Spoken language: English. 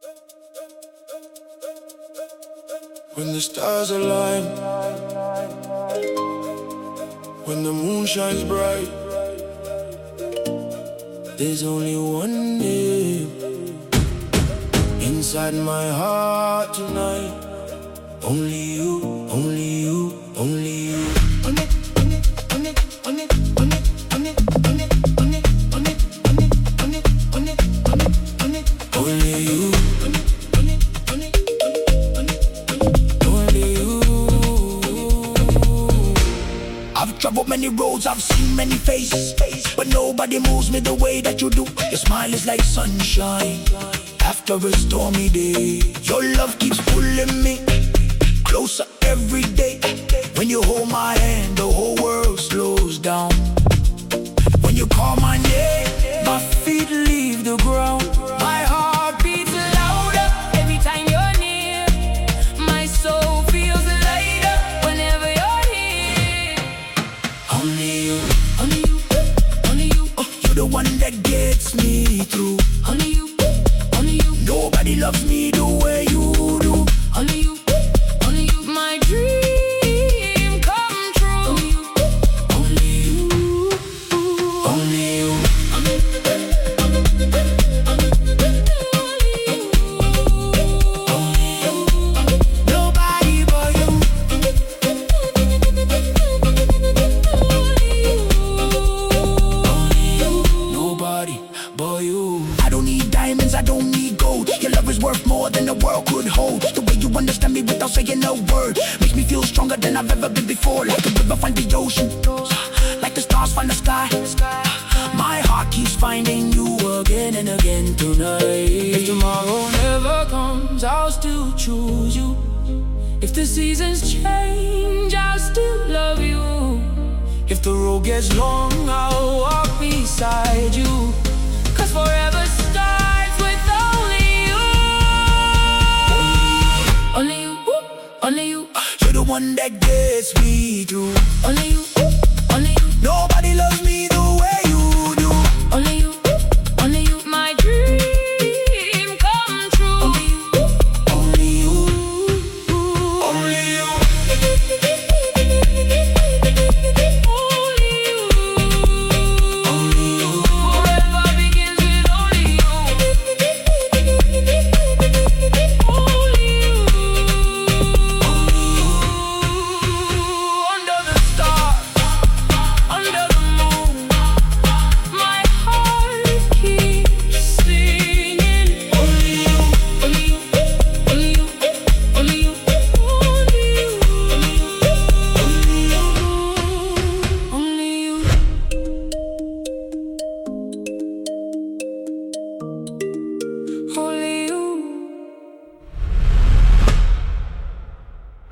When the stars align, when the moon shines bright, there's only one name inside my heart tonight. Only you, only you, only you. I've traveled many roads, I've seen many faces, but nobody moves me the way that you do. Your smile is like sunshine after a stormy day. Your love keeps pulling me closer every day. When you hold my hand, the whole world slows down. When you call my name, my feet leave the ground. My heart beats louder every time you're near. My soul feels lighter whenever you're here. Only you, only you, only you. You're the one that gets me through. Only you, only you. Nobody loves me the way you do. Only you, only you. My dream come true. Only you, only you, only you. Nobody but you. Nobody but you. I don't need diamonds, I don't need gold. Your love is worth more than the world could hold. The way you understand me without saying a word makes me feel stronger than I've ever been before. Like the river find the ocean, like the stars find the sky. My heart keeps finding you again and again tonight. If tomorrow never comes, I'll still choose you. If the seasons change, I'll still love you. If the road gets long, I'll walk beside you. 'Cause forever starts with only you. Only you, only you. You're the one that gets me through. Only you.